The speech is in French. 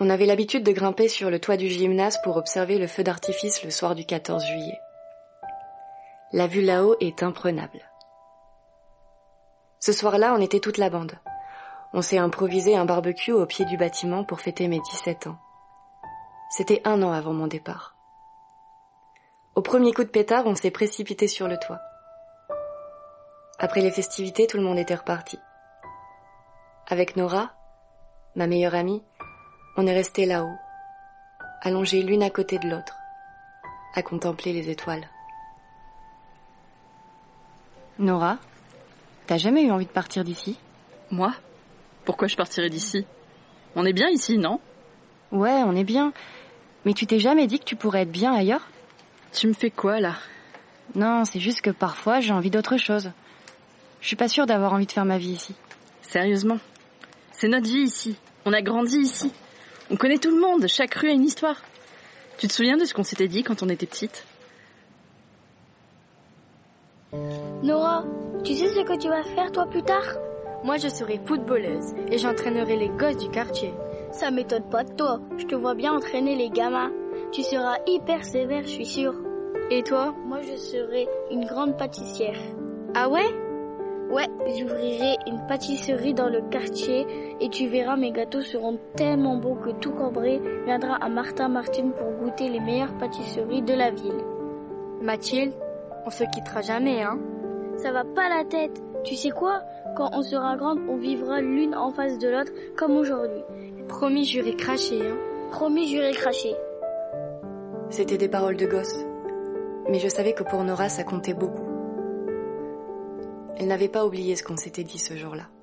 On avait l'habitude de grimper sur le toit du gymnase pour observer le feu d'artifice le soir du 14 juillet. La vue là-haut est imprenable. Ce soir-là, on était toute la bande. On s'est improvisé un barbecue au pied du bâtiment pour fêter mes 17 ans. C'était 1 an avant mon départ. Au premier coup de pétard, on s'est précipité sur le toit. Après les festivités, tout le monde était reparti. Avec Nora, ma meilleure amie, on est restés là-haut, allongés l'une à côté de l'autre, à contempler les étoiles. Nora, t'as jamais eu envie de partir d'ici ? Moi ? Pourquoi je partirais d'ici ? On est bien ici, non ? Ouais, on est bien. Mais tu t'es jamais dit que tu pourrais être bien ailleurs ? Tu me fais quoi, là ? Non, c'est juste que parfois, j'ai envie d'autre chose. Je suis pas sûre d'avoir envie de faire ma vie ici. Sérieusement ? C'est notre vie ici. On a grandi ici. On connaît tout le monde. Chaque rue a une histoire. Tu te souviens de ce qu'on s'était dit quand on était petite ? Nora, tu sais ce que tu vas faire toi plus tard ? Moi, je serai footballeuse et j'entraînerai les gosses du quartier. Ça m'étonne pas de toi. Je te vois bien entraîner les gamins. Tu seras hyper sévère, je suis sûre. Et toi ? Moi, je serai une grande pâtissière. Ah ouais ? Ouais, j'ouvrirai une pâtisserie dans le quartier et tu verras, mes gâteaux seront tellement beaux que tout Cambrai viendra à Martin-Martin pour goûter les meilleures pâtisseries de la ville. Mathilde, on se quittera jamais, hein ? Ça va pas la tête. Tu sais quoi ? Quand on sera grande, on vivra l'une en face de l'autre comme aujourd'hui. Promis, juré, craché, hein ? Promis, juré, craché. C'était des paroles de gosse, mais je savais que pour Nora, ça comptait beaucoup. Elle n'avait pas oublié ce qu'on s'était dit ce jour-là.